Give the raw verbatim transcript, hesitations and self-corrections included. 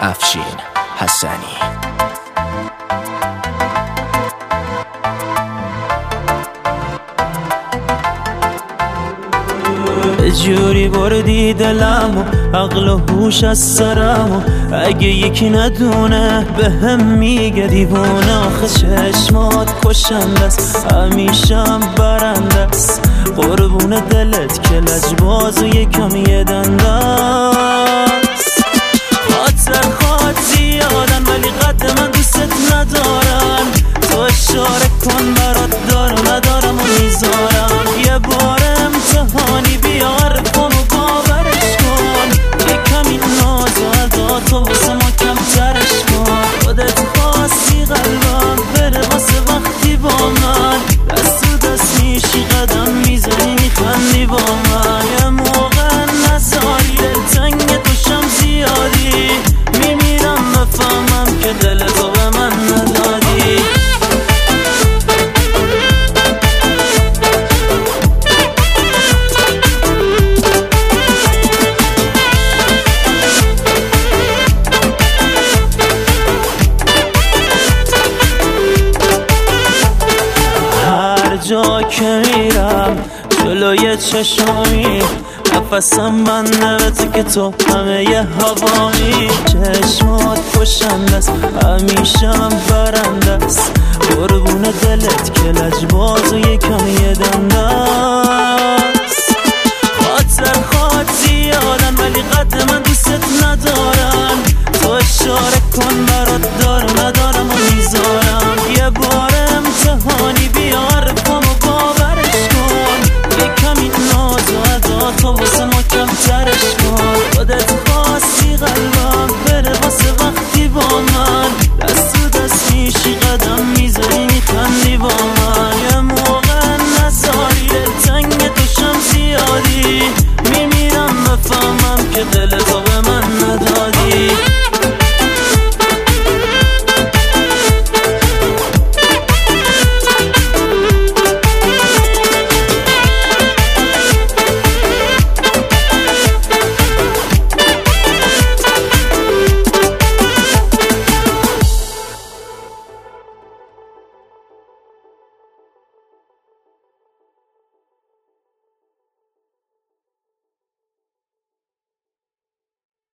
افشین حسنی. جوری بردی دلمو، عقل و هوش از سرمو، اگه یکی ندونه به هم میگه دیوونه. آخه چشمات کشندست، همیشم برندست، قربون دلت که لجباز و یکم یه دندست. خاطر خواد زیادن ولی قد من دوست ندارن، تو اشاره کن برات دارم ندارم و میذارم. یه بار امتحانی بیار کن و باورش کن، یه کمی ناز و ادا تو واسه ما کمترش کن. خودت خواستی قلبم بره واسه وقتی با من، دست و دست میشی قدم میزنی میخندی با من. یه موقع نزاری دلتنگ توشم زیادی، میمیرم بفهمم که دل تو به من ندادی. جا که میرم جلوی چشمی، نفسم بنده به تو که تو همه ی هوامی. چشمات کشندست، همیشم برندست، قربون دلت که لجباز و یکم یه دندست. خاطر خواد زیادن ولی قد من دوست ندارن، تو اشاره کن